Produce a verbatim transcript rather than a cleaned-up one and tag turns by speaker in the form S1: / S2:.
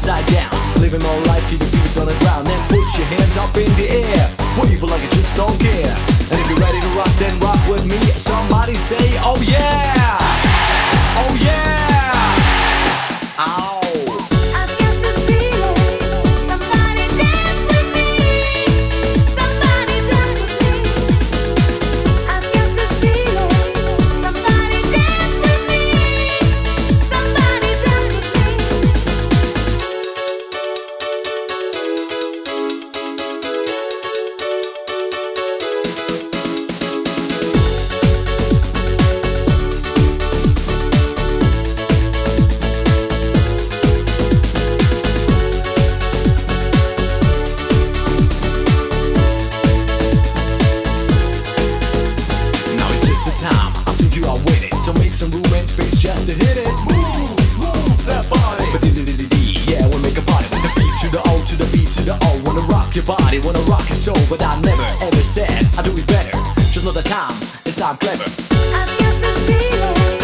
S1: upside down. Living more life, keep your feet on the ground. Then push your hands up in the air. Wave like you just don't care. And if you're ready to rock, then rock with me. Somebody say, oh yeah! Oh yeah! Ow! I think you are with it, so make some room and space just to hit it. Move, move that body. But yeah, we'll make a party with the beat to the O to the B to the O. Wanna rock your body, wanna rock your soul, but I never ever said I do it better. Just know the time, it's time clever.
S2: I've got this feeling.